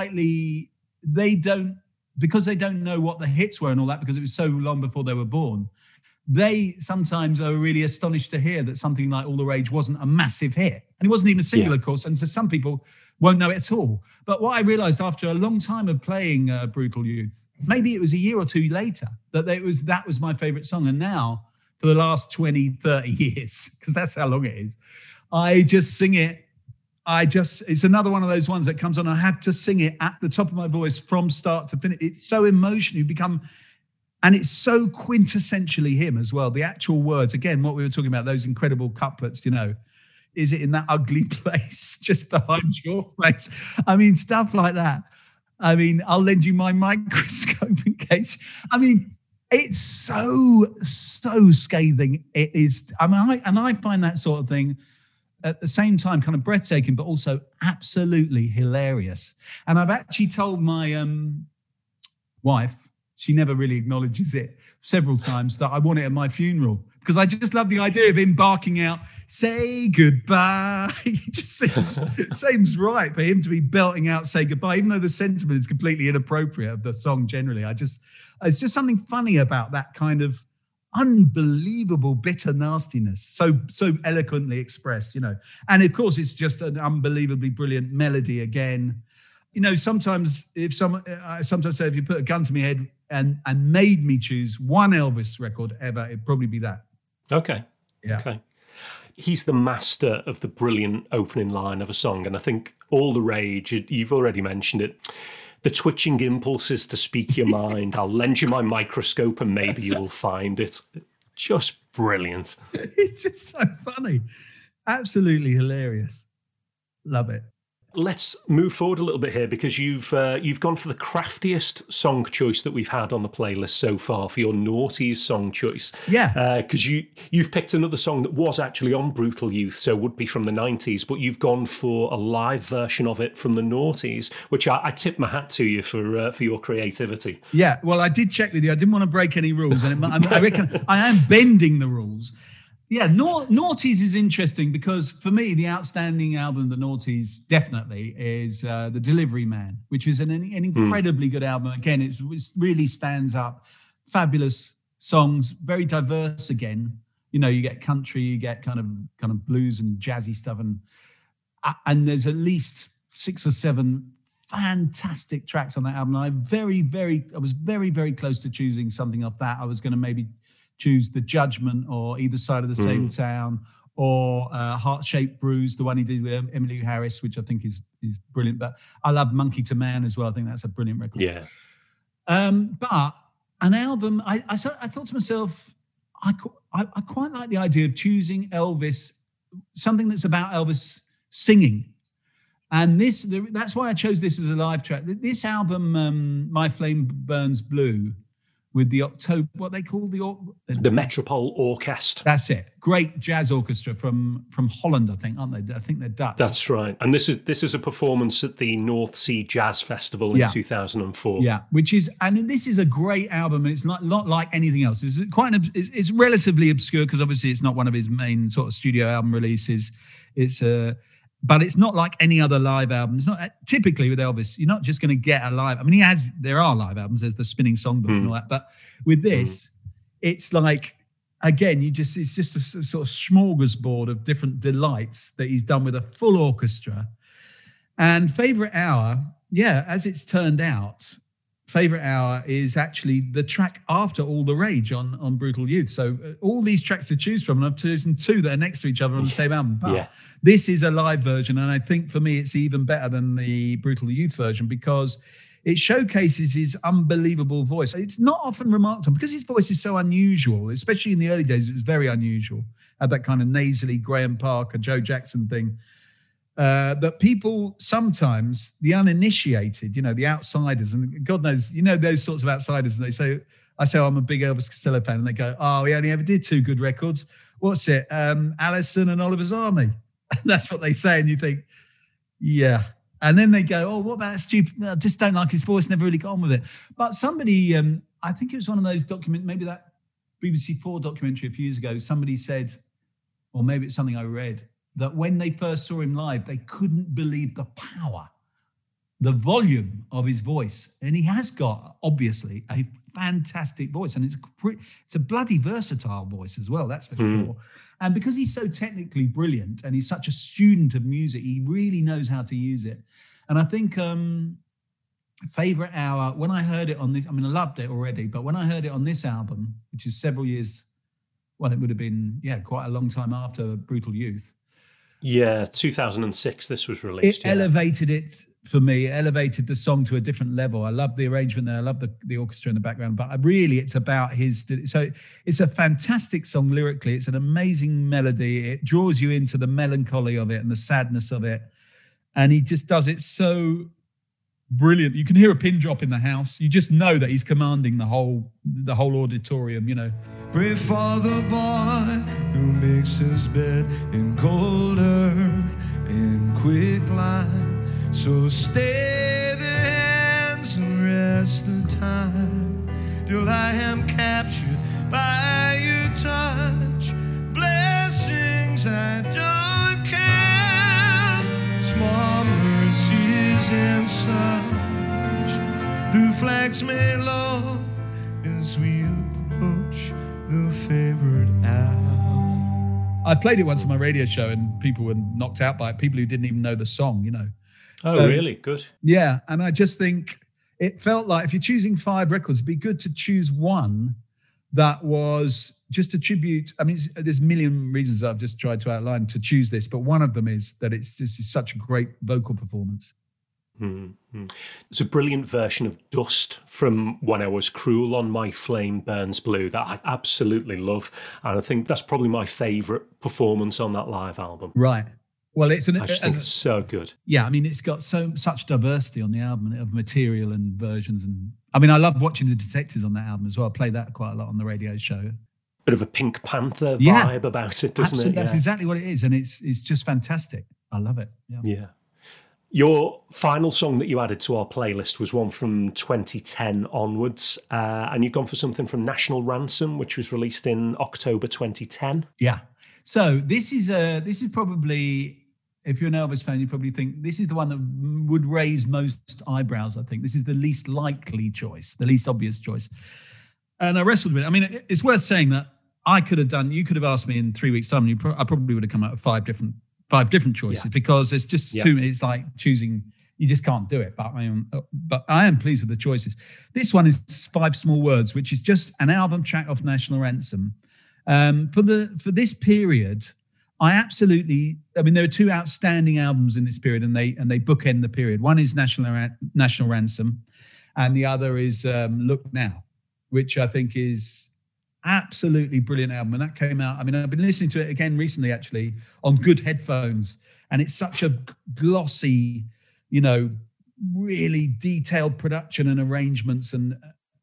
because they don't know what the hits were and all that, because it was so long before they were born, they sometimes are really astonished to hear that something like All the Rage wasn't a massive hit. And it wasn't even a single, of course. And so some people won't know it at all. But what I realized after a long time of playing Brutal Youth, maybe it was a year or 2 later, that was my favorite song. And now, for the last 20, 30 years, because that's how long it is, I just sing it. It's another one of those ones that comes on. I have to sing it at the top of my voice from start to finish. It's so emotional. And it's so quintessentially him as well. The actual words, again, what we were talking about, those incredible couplets, is it in that ugly place just behind your face? I mean, stuff like that. I mean, I'll lend you my microscope in case. I mean, it's so scathing. It is. I mean, I find that sort of thing at the same time kind of breathtaking, but also absolutely hilarious. And I've actually told my wife, she never really acknowledges it, several times, that I want it at my funeral, because I just love the idea of him barking out, "Say goodbye." It just seems right for him to be belting out "Say Goodbye," even though the sentiment is completely inappropriate of the song generally. It's just something funny about that kind of unbelievable bitter nastiness, so eloquently expressed, And of course, it's just an unbelievably brilliant melody again. Sometimes I sometimes say, if you put a gun to my head and made me choose one Elvis record ever, it'd probably be that. Okay. Yeah. Okay. He's the master of the brilliant opening line of a song, and I think All the Rage, you've already mentioned it. The twitching impulses to speak your mind. I'll lend you my microscope and maybe you will find it. Just brilliant. It's just so funny. Absolutely hilarious. Love it. Let's move forward a little bit here, because you've gone for the craftiest song choice that we've had on the playlist so far for your Naughties song choice. Yeah. Because you've picked another song that was actually on Brutal Youth, so would be from the 90s, but you've gone for a live version of it from the Naughties, which I tip my hat to you for your creativity. Yeah, well, I did check with you. I didn't want to break any rules, and I reckon I am bending the rules. Yeah, Naughties is interesting because for me, the outstanding album of the Naughties definitely is The Delivery Man, which is an incredibly good album. Again, it really stands up. Fabulous songs, very diverse again. You get country, you get kind of blues and jazzy stuff. And there's at least 6 or 7 fantastic tracks on that album. I was very, very close to choosing something off that. I was going to maybe choose The Judgment or Either Side of the Same Town or Heart-Shaped Bruise, the one he did with Emmylou Harris, which I think is brilliant. But I love Monkey to Man as well. I think that's a brilliant record. Yeah. But an album, I thought to myself, I quite like the idea of choosing Elvis, something that's about Elvis singing. And that's why I chose this as a live track. This album, My Flame Burns Blue, with the what they call the Metropole Orkest. That's it. Great jazz orchestra from Holland, I think, aren't they? I think they're Dutch. That's right. And this is a performance at the North Sea Jazz Festival in 2004. Yeah, this is a great album. It's not like anything else. It's relatively obscure because obviously it's not one of his main sort of studio album releases. But it's not like any other live album. It's not typically with Elvis. You're not just going to get a live. I mean, there are live albums. There's the Spinning Songbook and all that. But with this, it's like, again, it's just a sort of smorgasbord of different delights that he's done with a full orchestra. And Favorite Hour, as it's turned out, Favorite Hour is actually the track after All the Rage on Brutal Youth. So all these tracks to choose from, and I've chosen 2 that are next to each other on the same album. But this is a live version, and I think for me it's even better than the Brutal Youth version because it showcases his unbelievable voice. It's not often remarked on because his voice is so unusual, especially in the early days. It was very unusual. Had that kind of nasally Graham Parker, Joe Jackson thing. That people sometimes, the uninitiated, the outsiders, and God knows, those sorts of outsiders, and I say, I'm a big Elvis Costello fan, and they go, oh, he only ever did 2 good records. What's it? Allison and Oliver's Army. And that's what they say, and you think, yeah. And then they go, oh, what about that stupid, I just don't like his voice, never really got on with it. But somebody, I think it was one of those maybe that BBC 4 documentary a few years ago, somebody said, or maybe it's something I read, that when they first saw him live, they couldn't believe the power, the volume of his voice. And he has got, obviously, a fantastic voice. And it's a bloody versatile voice as well, that's for sure. And because he's so technically brilliant and he's such a student of music, he really knows how to use it. And I think Favorite Hour, when I heard it on this, I mean, I loved it already, but when I heard it on this album, which is several years, well, it would have been, quite a long time after Brutal Youth. Yeah, 2006 this was released. It elevated it for me, elevated the song to a different level. I love the arrangement there. I love the orchestra in the background, but really it's about so it's a fantastic song lyrically. It's an amazing melody. It draws you into the melancholy of it and the sadness of it. And he just does it so brilliant. You can hear a pin drop in the house. You just know that he's commanding the whole auditorium, Pray for the boy who makes his bed in cold earth, in quick lime. So stay the hands and rest the time till I am captured by your touch. trees and such. The flags may low as we approach the favorite hour. I played it once on my radio show and people were knocked out by it. People who didn't even know the song, you know. Oh, So, really? Good. Yeah, and I just think it felt like if you're choosing 5 records, it'd be good to choose one that was just a tribute. I mean, there's a million reasons I've just tried to outline to choose this, but one of them is that it's just such a great vocal performance. Mm-hmm. There's a brilliant version of Dust from When I Was Cruel on My Flame Burns Blue that I absolutely love. And I think that's probably my favourite performance on that live album. Right. Well, it's I just think it's so good. Yeah, I mean, it's got such diversity on the album of material and versions. And I mean, I love watching the Detectives on that album as well. I play that quite a lot on the radio show. Bit of a Pink Panther vibe about it, doesn't absolutely. it? That's exactly what it is. And it's just fantastic. I love it. Yeah. Your final song that you added to our playlist was one from 2010 onwards, and you've gone for something from National Ransom, which was released in October 2010. Yeah. So this is probably, if you're an Elvis fan, you probably think this is the one that would raise most eyebrows. I think this is the least likely choice, the least obvious choice. And I wrestled with it. I mean, it's worth saying that you could have asked me in 3 weeks' time, and I probably would have come out with five different choices because there's just too many. It's like choosing, you just can't do it. But I am pleased with the choices. This one is 5 Small Words, which is just an album track off National Ransom. For this period, there are 2 outstanding albums in this period, and they bookend the period. One is National Ransom, and the other is Look Now, which I think is absolutely brilliant album. And that came out, I mean, I've been listening to it again recently, actually, on good headphones. And it's such a glossy, really detailed production and arrangements and,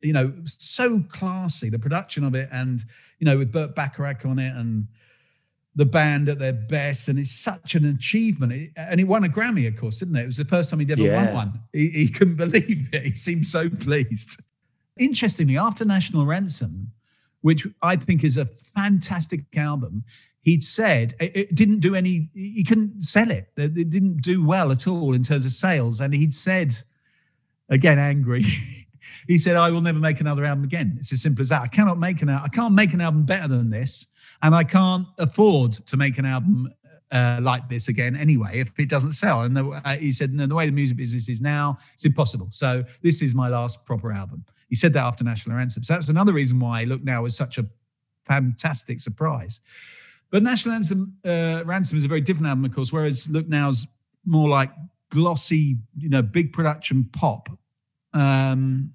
so classy, the production of it. And, with Burt Bacharach on it and the band at their best. And it's such an achievement. And it won a Grammy, of course, didn't it? It was the first time he'd ever won one. He couldn't believe it. He seemed so pleased. Interestingly, after National Ransom, which I think is a fantastic album, he'd said it didn't do he couldn't sell it. It didn't do well at all in terms of sales. And he'd said, again, angry, he said, I will never make another album again. It's as simple as that. I can't make an album better than this. And I can't afford to make an album like this again anyway, if it doesn't sell. And he said, no, the way the music business is now, it's impossible. So this is my last proper album. He said that after National Ransom. So that's another reason why Look Now was such a fantastic surprise. But National Ransom is a very different album, of course, whereas Look Now's more like glossy, big production pop. National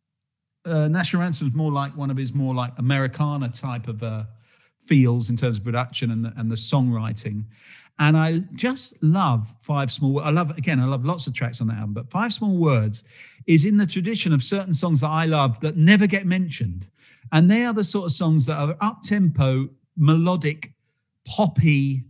Ransom's more like one of his more like Americana type of feels in terms of production and the songwriting. And I just love 5 Small Words. I love lots of tracks on that album, but 5 Small Words is in the tradition of certain songs that I love that never get mentioned. And they are the sort of songs that are up-tempo, melodic, poppy,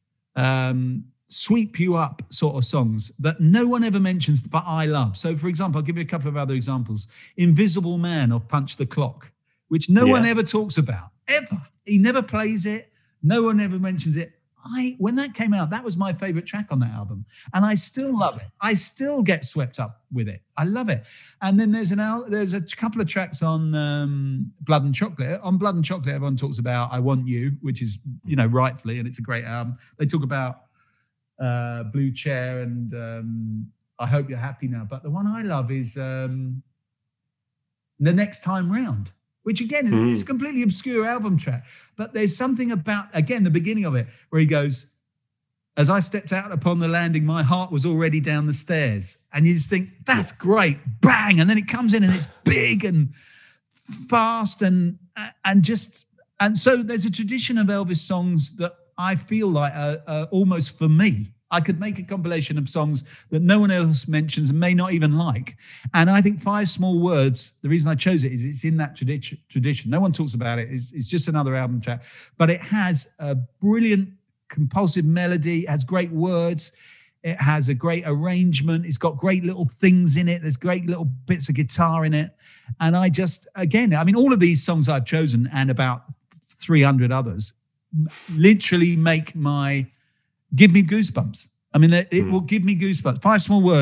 sweep you up sort of songs that no one ever mentions, but I love. So, for example, I'll give you a couple of other examples. Invisible Man of Punch the Clock, which no one ever talks about, ever. He never plays it. No one ever mentions it. When that came out, that was my favorite track on that album. And I still love it. I still get swept up with it. I love it. And then there's a couple of tracks on Blood and Chocolate. On Blood and Chocolate, everyone talks about I Want You, which is, rightfully, and it's a great album. They talk about Blue Chair and I Hope You're Happy Now. But the one I love is The Next Time Round, which again is a completely obscure album track. But there's something about, again, the beginning of it, where he goes, as I stepped out upon the landing, my heart was already down the stairs. And you just think, that's great, bang. And then it comes in and it's big and fast and so there's a tradition of Elvis songs that I feel like are almost for me. I could make a compilation of songs that no one else mentions and may not even like. And I think 5 Small Words, the reason I chose it is it's in that tradition. No one talks about it. It's just another album track. But it has a brilliant compulsive melody. It has great words. It has a great arrangement. It's got great little things in it. There's great little bits of guitar in it. And all of these songs I've chosen and about 300 others literally give me goosebumps. I mean, it will give me goosebumps. 5 Small Words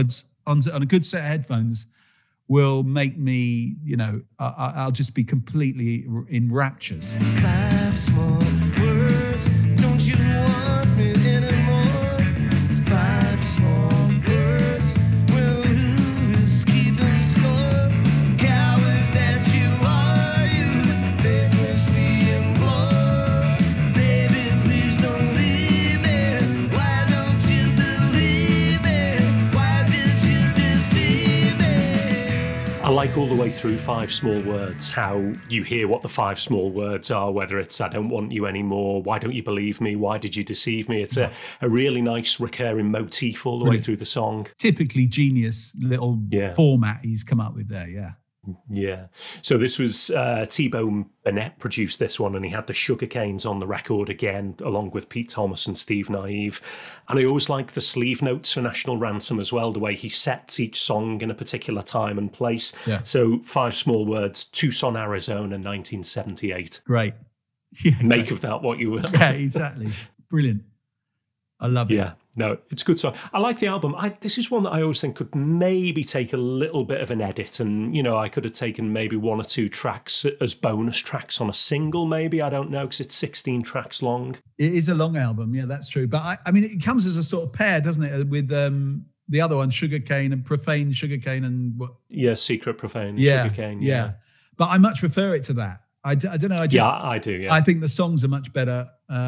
on a good set of headphones will make me, I'll just be completely in raptures. 5 small words, don't you want me anymore? 5 small words, well, who is keeping score? Coward that you are, you faithlessly implore. Baby, please don't leave me. Why don't you believe me? Why did you deceive me? I like all the way through 5 Small Words, how you hear what the 5 small words are, whether it's I don't want you anymore, why don't you believe me, why did you deceive me? It's a really nice recurring motif all the way through the song. Typically genius little format he's come up with there, yeah. Yeah. So this was T-Bone Burnett produced this one, and he had the Sugarcanes on the record again, along with Pete Thomas and Steve Naive. And I always like the sleeve notes for National Ransom as well, the way he sets each song in a particular time and place. Yeah. So 5 Small Words, Tucson, Arizona, 1978. Great. Yeah, Make of that what you will. Yeah, exactly. Brilliant. I love it. Yeah. No, it's a good song. I like the album. This is one that I always think could maybe take a little bit of an edit, and I could have taken maybe 1 or 2 tracks as bonus tracks on a single, maybe. I don't know, because it's 16 tracks long. It is a long album, yeah, that's true. But I mean, it comes as a sort of pair, doesn't it, with the other one, Sugarcane and Profane Sugarcane and what? Yeah, Secret Profane Sugarcane. Yeah. But I much prefer it to that. I don't know. I do. Yeah, I think the songs are much better.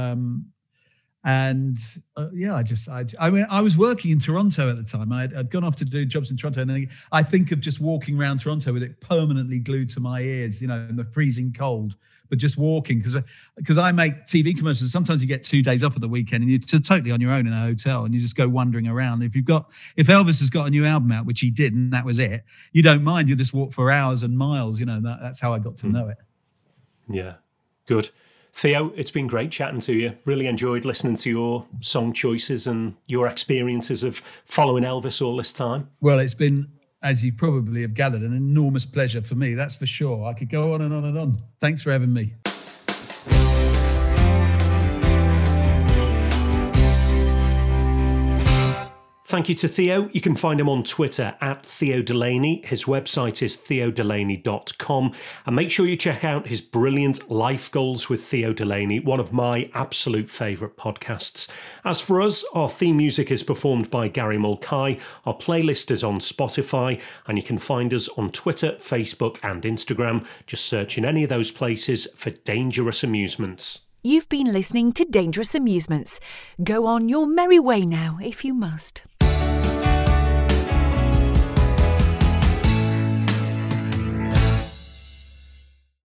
And I mean, I was working in Toronto at the time. I'd gone off to do jobs in Toronto, and I think of just walking around Toronto with it permanently glued to my ears, in the freezing cold, but just walking, because I make TV commercials. Sometimes you get 2 days off at the weekend, and you're totally on your own in a hotel, and you just go wandering around. If Elvis has got a new album out, which he did, and that was it, you don't mind. You just walk for hours and miles. That's how I got to know it. Yeah, good. Theo, it's been great chatting to you. Really enjoyed listening to your song choices and your experiences of following Elvis all this time. Well, it's been, as you probably have gathered, an enormous pleasure for me, that's for sure. I could go on and on and on. Thanks for having me. Thank you to Theo. You can find him on Twitter at Theo Delaney. His website is theodelaney.com. And make sure you check out his brilliant Life Goals with Theo Delaney, one of my absolute favourite podcasts. As for us, our theme music is performed by Gary Mulcahy. Our playlist is on Spotify, and you can find us on Twitter, Facebook and Instagram. Just search in any of those places for Dangerous Amusements. You've been listening to Dangerous Amusements. Go on your merry way now, if you must.